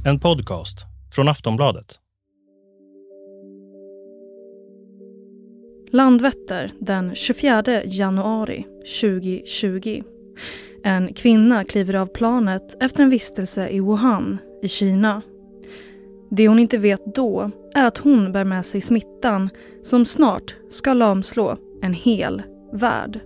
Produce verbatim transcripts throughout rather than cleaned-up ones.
En podcast från Aftonbladet. Landvetter den tjugofjärde januari tjugohundratjugo. En kvinna kliver av planet efter en vistelse i Wuhan i Kina. Det hon inte vet då är att hon bär med sig smittan som snart ska lamslå en hel värld.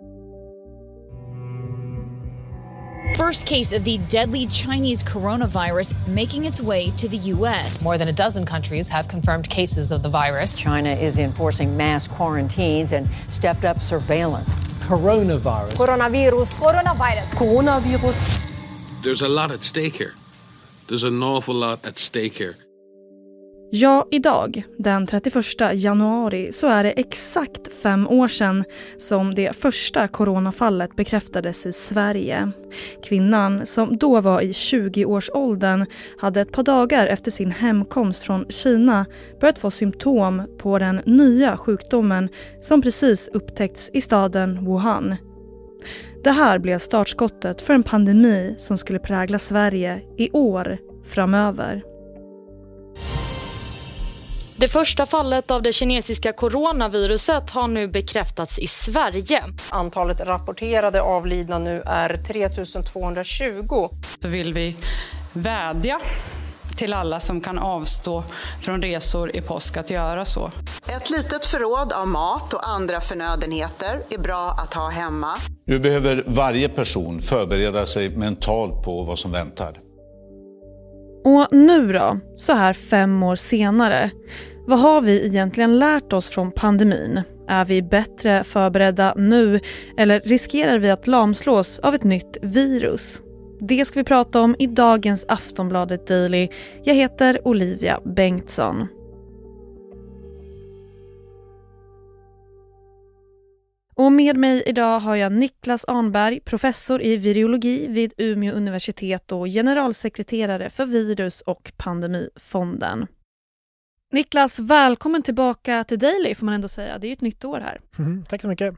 First case of the deadly Chinese coronavirus making its way to the U S. More than a dozen countries have confirmed cases of the virus. China is enforcing mass quarantines and stepped up surveillance. Coronavirus. Coronavirus. Coronavirus. Coronavirus. There's a lot at stake here. There's an awful lot at stake here. Ja, idag, den trettioförsta januari, så är det exakt fem år sedan som det första coronafallet bekräftades i Sverige. Kvinnan, som då var i tjugoårsåldern, hade ett par dagar efter sin hemkomst från Kina börjat få symptom på den nya sjukdomen som precis upptäckts i staden Wuhan. Det här blev startskottet för en pandemi som skulle prägla Sverige i år framöver. Det första fallet av det kinesiska coronaviruset har nu bekräftats i Sverige. Antalet rapporterade avlidna nu är tre tusen tvåhundratjugo. Så vill vi vädja till alla som kan avstå från resor i påsk att göra så. Ett litet förråd av mat och andra förnödenheter är bra att ha hemma. Nu behöver varje person förbereda sig mentalt på vad som väntar. Och nu då, så här fem år senare, vad har vi egentligen lärt oss från pandemin? Är vi bättre förberedda nu eller riskerar vi att lamslås av ett nytt virus? Det ska vi prata om i dagens Aftonbladet Daily. Jag heter Olivia Bengtsson. Och med mig idag har jag Niklas Arnberg, professor i virologi vid Umeå universitet och generalsekreterare för virus- och pandemifonden. Niklas, välkommen tillbaka till Daily får man ändå säga. Det är ju ett nytt år här. Mm, tack så mycket.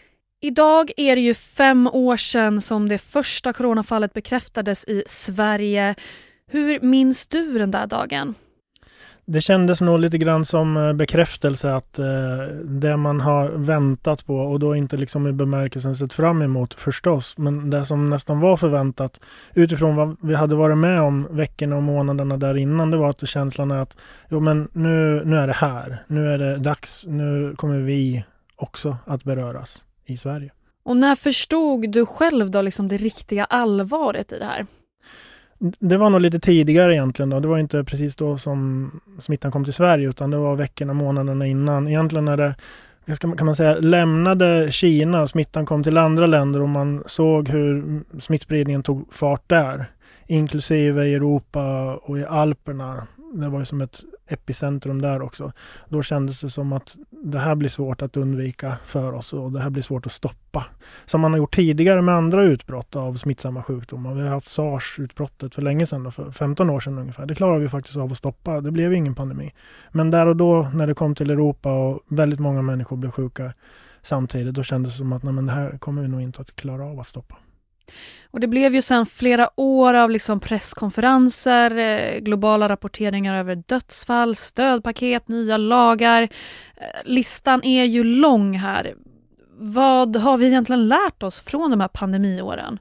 Idag är det ju fem år sedan som det första coronafallet bekräftades i Sverige. Hur minns du den där dagen? Det kändes nog lite grann som bekräftelse att eh, det man har väntat på, och då inte liksom i bemärkelsen sett fram emot förstås, men det som nästan var förväntat utifrån vad vi hade varit med om veckorna och månaderna där innan, det var att känslan är att jo, men nu, nu är det här, nu är det dags, nu kommer vi också att beröras i Sverige. Och när förstod du själv då liksom det riktiga allvaret i det här? Det var nog lite tidigare egentligen då. Det var inte precis då som smittan kom till Sverige, utan det var veckorna, månaderna innan. Egentligen när det, kan man säga, lämnade Kina och smittan kom till andra länder och man såg hur smittspridningen tog fart där. Inklusive i Europa och i Alperna. Det var ju som ett epicentrum där också. Då kändes det som att det här blir svårt att undvika för oss och det här blir svårt att stoppa. Som man har gjort tidigare med andra utbrott av smittsamma sjukdomar. Vi har haft SARS-utbrottet för länge sedan, då, för femton år sedan ungefär. Det klarar vi faktiskt av att stoppa. Det blev ingen pandemi. Men där och då när det kom till Europa och väldigt många människor blev sjuka samtidigt, då kändes det som att nej, men det här kommer vi nog inte att klara av att stoppa. Och det blev ju sedan flera år av liksom presskonferenser, eh, globala rapporteringar över dödsfall, stödpaket, nya lagar. Eh, listan är ju lång här. Vad har vi egentligen lärt oss från de här pandemiåren?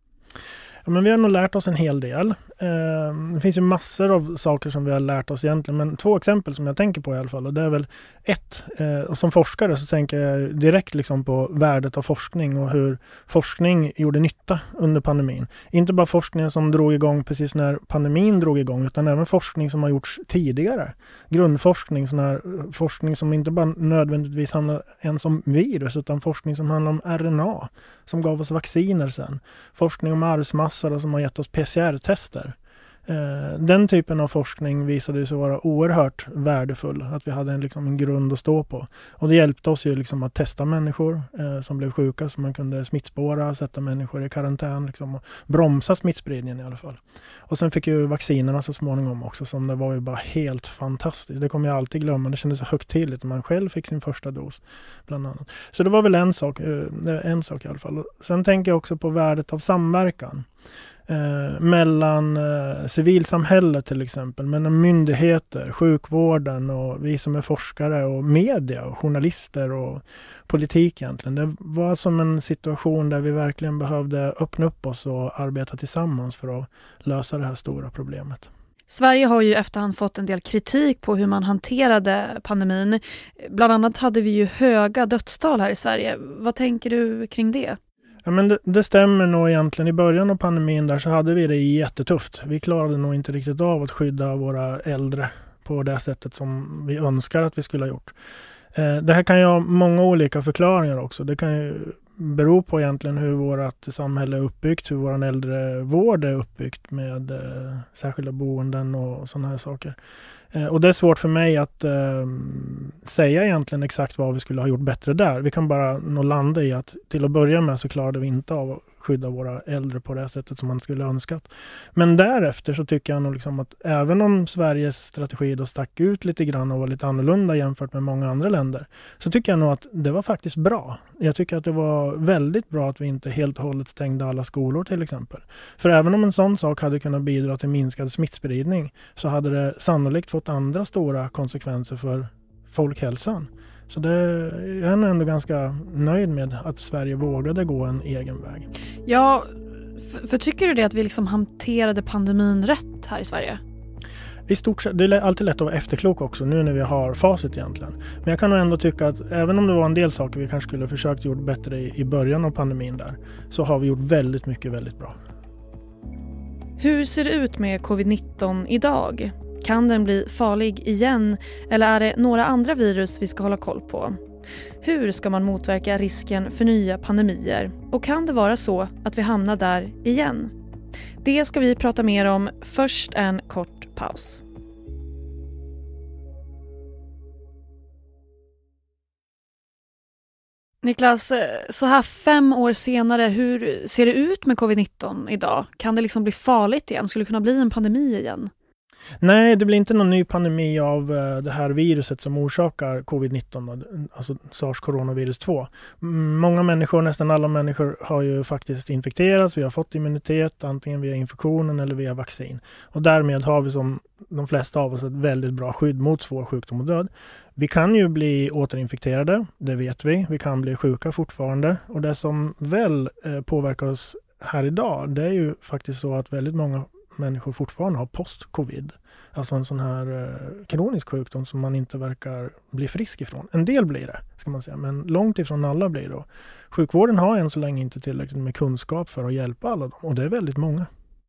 Ja, men vi har nog lärt oss en hel del. Eh, det finns ju massor av saker som vi har lärt oss egentligen, men två exempel som jag tänker på i alla fall. Och det är väl ett, eh, och som forskare så tänker jag direkt liksom på värdet av forskning och hur forskning gjorde nytta under pandemin. Inte bara forskningen som drog igång precis när pandemin drog igång, utan även forskning som har gjorts tidigare. Grundforskning, sån här forskning som inte bara nödvändigtvis handlar ens om virus, utan forskning som handlar om R N A, som gav oss vacciner sen. Forskning om arvsmassor som har gett oss P C R-tester. Den typen av forskning visade sig vara oerhört värdefull, att vi hade en, liksom, en grund att stå på. Och det hjälpte oss ju liksom att testa människor eh, som blev sjuka, så man kunde smittspåra, sätta människor i karantän liksom, och bromsa smittspridningen i alla fall. Och sen fick ju vaccinerna så småningom också, som det var ju bara helt fantastiskt. Det kommer jag alltid glömma, det kändes så högtidligt när man själv fick sin första dos bland annat. Så det var väl en sak, eh, en sak i alla fall. Sen tänker jag också på värdet av samverkan. Eh, mellan eh, civilsamhället till exempel, mellan myndigheter, sjukvården och vi som är forskare och media och journalister och politik egentligen. Det var som en situation där vi verkligen behövde öppna upp oss och arbeta tillsammans för att lösa det här stora problemet. Sverige har ju efterhand fått en del kritik på hur man hanterade pandemin. Bland annat hade vi ju höga dödstal här i Sverige. Vad tänker du kring det? Ja, men det, det stämmer nog egentligen. I början av pandemin där så hade vi det jättetufft. Vi klarade nog inte riktigt av att skydda våra äldre på det sättet som vi önskar att vi skulle ha gjort. Eh, det här kan ju ha många olika förklaringar också. Det kan ju bero på egentligen hur vårt samhälle är uppbyggt, hur vår äldrevård är uppbyggt med eh, särskilda boenden och sådana här saker. Eh, och det är svårt för mig att eh, säga egentligen exakt vad vi skulle ha gjort bättre där. Vi kan bara nå landa i att till att börja med så klarade vi inte av att skydda våra äldre på det sättet som man skulle ha önskat. Men därefter så tycker jag nog liksom att även om Sveriges strategi då stack ut lite grann och var lite annorlunda jämfört med många andra länder, så tycker jag nog att det var faktiskt bra. Jag tycker att det var väldigt bra att vi inte helt och hållet stängde alla skolor till exempel. För även om en sån sak hade kunnat bidra till minskad smittspridning så hade det sannolikt fått andra stora konsekvenser för folkhälsan. Så det, jag är nog ändå ganska nöjd med att Sverige vågade gå en egen väg. Ja, för, för tycker du det att vi liksom hanterade pandemin rätt här i Sverige? I stort sett, det är alltid lätt att vara efterklok också nu när vi har facit egentligen. Men jag kan nog ändå tycka att även om det var en del saker vi kanske skulle försökt gjort bättre i, i början av pandemin där, så har vi gjort väldigt mycket väldigt bra. Hur ser det ut med covid nitton idag? Kan den bli farlig igen eller är det några andra virus vi ska hålla koll på? Hur ska man motverka risken för nya pandemier? Och kan det vara så att vi hamnar där igen? Det ska vi prata mer om. Först en kort paus. Niklas, så här fem år senare, hur ser det ut med covid nitton idag? Kan det liksom bli farligt igen? Skulle det kunna bli en pandemi igen? Nej, det blir inte någon ny pandemi av det här viruset som orsakar covid nitton, alltså SARS-coronavirus två. Många människor, nästan alla människor har ju faktiskt infekterats, vi har fått immunitet antingen via infektionen eller via vaccin. Och därmed har vi som de flesta av oss ett väldigt bra skydd mot svår sjukdom och död. Vi kan ju bli återinfekterade, det vet vi. Vi kan bli sjuka fortfarande. Och det som väl eh, påverkar oss här idag, det är ju faktiskt så att väldigt många människor fortfarande har post-covid. Alltså en sån här eh, kronisk sjukdom som man inte verkar bli frisk ifrån. En del blir det, ska man säga, men långt ifrån alla blir det. Sjukvården har än så länge inte tillräckligt med kunskap för att hjälpa alla dem, och det är väldigt många.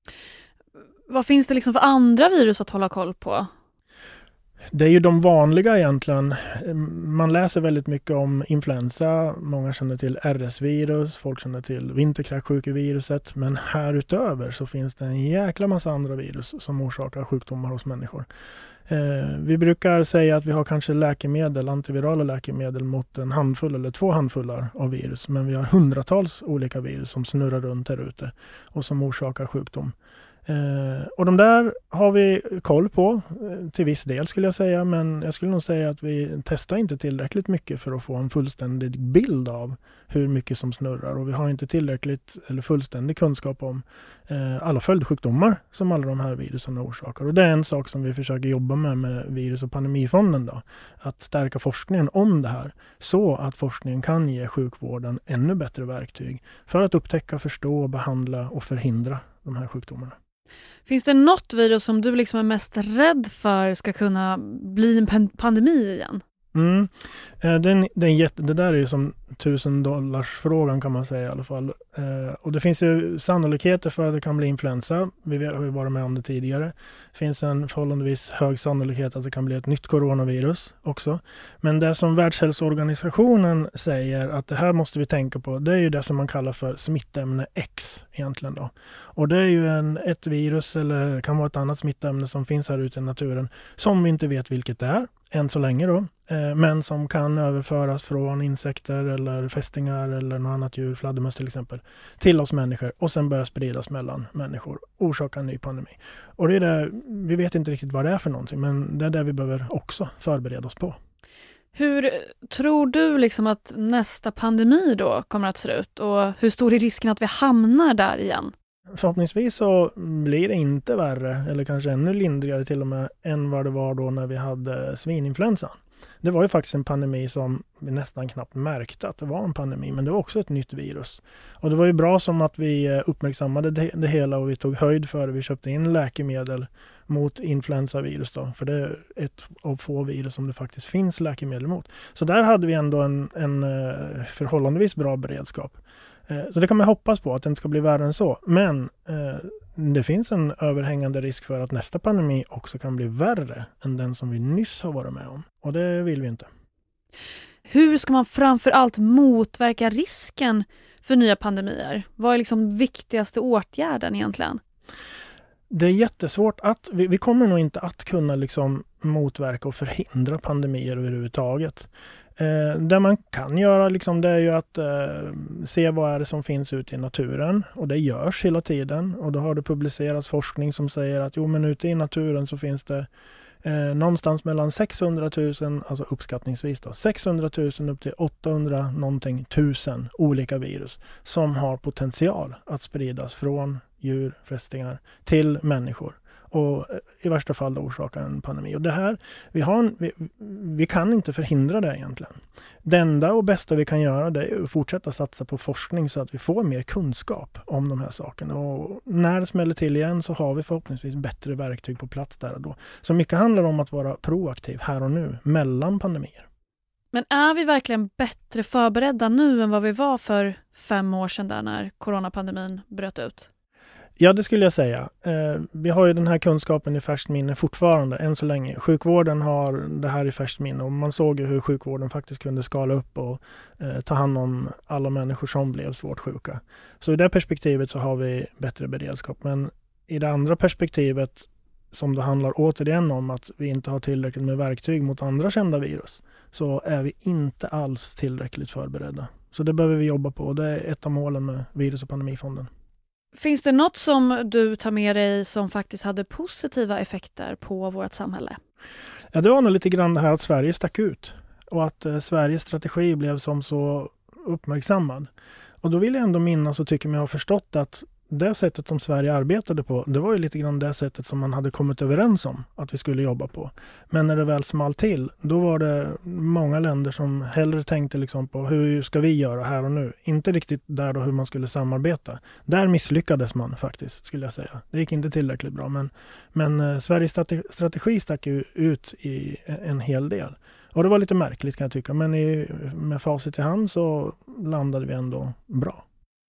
Vad finns det liksom för andra virus att hålla koll på? Det är ju de vanliga egentligen. Man läser väldigt mycket om influensa. Många känner till R S-virus. Folk känner till vinterkräksjukeviruset. Men här utöver så finns det en jäkla massa andra virus som orsakar sjukdomar hos människor. Eh, vi brukar säga att vi har kanske läkemedel, antivirala läkemedel mot en handfull eller två handfullar av virus. Men vi har hundratals olika virus som snurrar runt här ute och som orsakar sjukdom. Eh, och de där har vi koll på eh, till viss del skulle jag säga, men jag skulle nog säga att vi testar inte tillräckligt mycket för att få en fullständig bild av hur mycket som snurrar, och vi har inte tillräckligt eller fullständig kunskap om eh, alla följdsjukdomar som alla de här virusen orsakar. Och det är en sak som vi försöker jobba med med virus- och pandemifonden då, att stärka forskningen om det här så att forskningen kan ge sjukvården ännu bättre verktyg för att upptäcka, förstå, behandla och förhindra de här sjukdomarna. Finns det något virus som du liksom är mest rädd för ska kunna bli en pandemi igen? Mm. Den, den jätte, det där är ju som tusen dollars frågan kan man säga i alla fall. Eh, och det finns ju sannolikheter för att det kan bli influensa. Vi har ju varit med om det tidigare. Det finns en förhållandevis hög sannolikhet att det kan bli ett nytt coronavirus också. Men det som Världshälsoorganisationen säger att det här måste vi tänka på, det är ju det som man kallar för smittämne X egentligen då. Och det är ju en, ett virus eller kan vara ett annat smittämne som finns här ute i naturen som vi inte vet vilket det är än så länge då. Men som kan överföras från insekter eller fästingar eller något annat djur, fladdermöss till exempel, till oss människor och sen börja spridas mellan människor, orsaka en ny pandemi. Och det är det, vi vet inte riktigt vad det är för någonting, men det är det vi behöver också förbereda oss på. Hur tror du liksom att nästa pandemi då kommer att se ut, och hur stor är risken att vi hamnar där igen? Förhoppningsvis så blir det inte värre, eller kanske ännu lindrigare till och med, än vad det var då när vi hade svininfluensan. Det var ju faktiskt en pandemi som vi nästan knappt märkte att det var en pandemi, men det var också ett nytt virus. Och det var ju bra som att vi uppmärksammade det, det hela och vi tog höjd för det. Vi köpte in läkemedel mot influensavirus då, för det är ett av få virus som det faktiskt finns läkemedel mot. Så där hade vi ändå en, en förhållandevis bra beredskap. Så det kan man hoppas på, att det inte ska bli värre än så. Men eh, det finns en överhängande risk för att nästa pandemi också kan bli värre än den som vi nyss har varit med om. Och det vill vi inte. Hur ska man framför allt motverka risken för nya pandemier? Vad är liksom viktigaste åtgärden egentligen? Det är jättesvårt att, vi, vi kommer nog inte att kunna liksom motverka och förhindra pandemier överhuvudtaget. Eh, det man kan göra liksom, det är ju att eh, se vad är det som finns ute i naturen, och det görs hela tiden, och då har det publicerats forskning som säger att jo, men ute i naturen så finns det eh, någonstans mellan sexhundratusen, alltså uppskattningsvis då, sexhundratusen upp till åttahundra någonting tusen olika virus som har potential att spridas från djur, fästingar till människor. Och i värsta fall då orsaka en pandemi. Och det här, vi, har en, vi, vi kan inte förhindra det egentligen. Det enda och bästa vi kan göra, det är att fortsätta satsa på forskning så att vi får mer kunskap om de här sakerna. Och när det smäller till igen så har vi förhoppningsvis bättre verktyg på plats där och då. Så mycket handlar om att vara proaktiv här och nu mellan pandemier. Men är vi verkligen bättre förberedda nu än vad vi var för fem år sedan där när coronapandemin bröt ut? Ja, det skulle jag säga. Eh, vi har ju den här kunskapen i färskt minne fortfarande, än så länge. Sjukvården har det här i färskt minne, och man såg ju hur sjukvården faktiskt kunde skala upp och eh, ta hand om alla människor som blev svårt sjuka. Så i det perspektivet så har vi bättre beredskap. Men i det andra perspektivet, som det handlar återigen om att vi inte har tillräckligt med verktyg mot andra kända virus, så är vi inte alls tillräckligt förberedda. Så det behöver vi jobba på, och det är ett av målen med virus- och pandemifonden. Finns det något som du tar med dig som faktiskt hade positiva effekter på vårt samhälle? Ja, det var nog lite grann det här att Sverige stack ut. Och att eh, Sveriges strategi blev som så uppmärksammad. Och då vill jag ändå minnas och tycker mig ha förstått att det sättet som Sverige arbetade på, det var ju lite grann det sättet som man hade kommit överens om att vi skulle jobba på. Men när det väl small till, då var det många länder som hellre tänkte liksom på hur ska vi göra här och nu. Inte riktigt där då hur man skulle samarbeta. Där misslyckades man faktiskt, skulle jag säga. Det gick inte tillräckligt bra, men, men eh, Sveriges strategi, strategi stack ju ut i en hel del. Och det var lite märkligt kan jag tycka, men i, med facit i hand så landade vi ändå bra.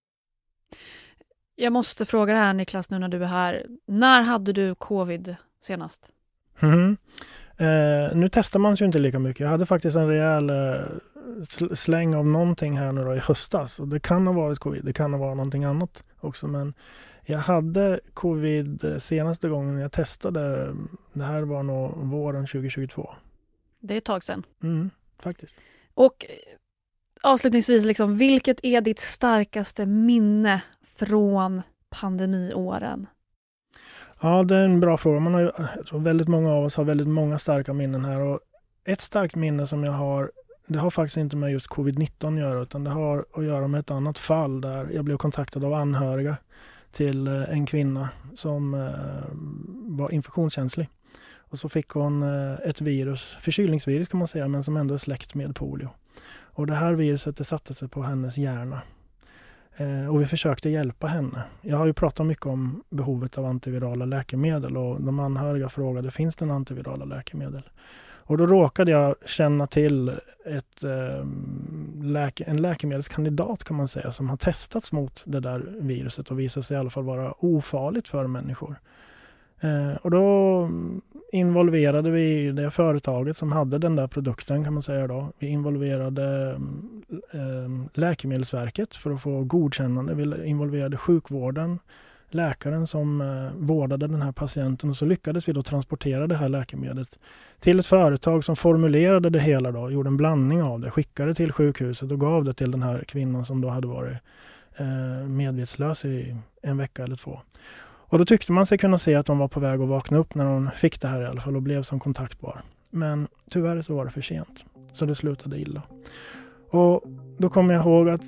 Jag måste fråga det här, Niklas, nu när du är här. När hade du covid senast? Mm. Eh, nu testar man ju inte lika mycket. Jag hade faktiskt en rejäl eh, släng av någonting här nu då i höstas. Och det kan ha varit covid, det kan ha varit någonting annat också. Men jag hade covid senaste gången jag testade. Det här var nog våren tjugohundratjugotvå. Det är ett tag sedan. Mm, faktiskt. Och avslutningsvis, liksom, vilket är ditt starkaste minne från pandemiåren? Ja, det är en bra fråga. Man har ju, jag tror väldigt många av oss har väldigt många starka minnen här. Och ett starkt minne som jag har, det har faktiskt inte med just covid nitton att göra, utan det har att göra med ett annat fall där jag blev kontaktad av anhöriga till en kvinna som eh, var infektionskänslig. Och så fick hon eh, ett virus, förkylningsvirus kan man säga, men som ändå är släkt med polio. Och det här viruset det satte sig på hennes hjärna. Eh, och vi försökte hjälpa henne. Jag har ju pratat mycket om behovet av antivirala läkemedel, och de anhöriga frågade, finns det en antivirala läkemedel? Och då råkade jag känna till ett, eh, läke, en läkemedelskandidat kan man säga, som har testats mot det där viruset och visat sig i alla fall vara ofarligt för människor. Eh, och då involverade vi det företaget som hade den där produkten kan man säga då. Vi involverade eh, Läkemedelsverket för att få godkännande. Vi involverade sjukvården, läkaren som eh, vårdade den här patienten, och så lyckades vi då transportera det här läkemedlet till ett företag som formulerade det hela då, gjorde en blandning av det, skickade till sjukhuset och gav det till den här kvinnan som då hade varit eh, medvetslös i en vecka eller två. Och då tyckte man sig kunna se att de var på väg att vakna upp när de fick det här i alla fall och blev som kontaktbar. Men tyvärr så var det för sent. Så det slutade illa. Och då kommer jag ihåg att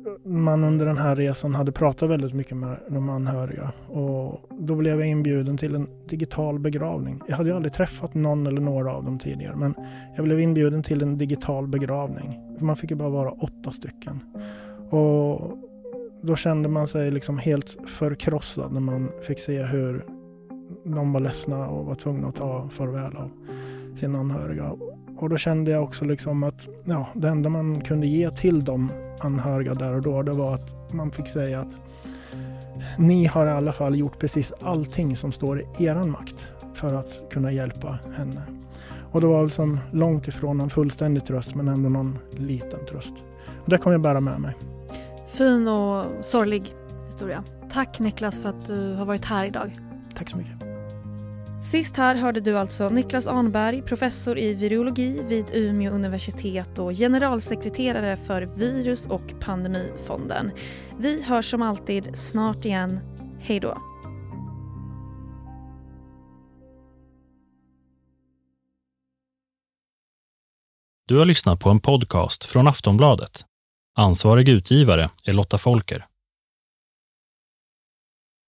man under den här resan hade pratat väldigt mycket med de anhöriga. Och då blev jag inbjuden till en digital begravning. Jag hade ju aldrig träffat någon eller några av dem tidigare, men jag blev inbjuden till en digital begravning. Man fick ju bara vara åtta stycken. Och då kände man sig liksom helt förkrossad när man fick se hur de var ledsna och var tvungna att ta farväl av sina anhöriga. Och då kände jag också liksom att ja, det enda man kunde ge till de anhöriga där och då, det var att man fick säga att ni har i alla fall gjort precis allting som står i eran makt för att kunna hjälpa henne. Och det var liksom långt ifrån en fullständig tröst, men ändå någon liten tröst. Och det kommer jag bära med mig. Fin och sorglig historia. Tack Niklas för att du har varit här idag. Tack så mycket. Sist här hörde du alltså Niklas Arnberg, professor i virologi vid Umeå universitet och generalsekreterare för virus- och pandemifonden. Vi hörs som alltid snart igen. Hej då! Du har lyssnat på en podcast från Aftonbladet. Ansvarig utgivare är Lotta Folker.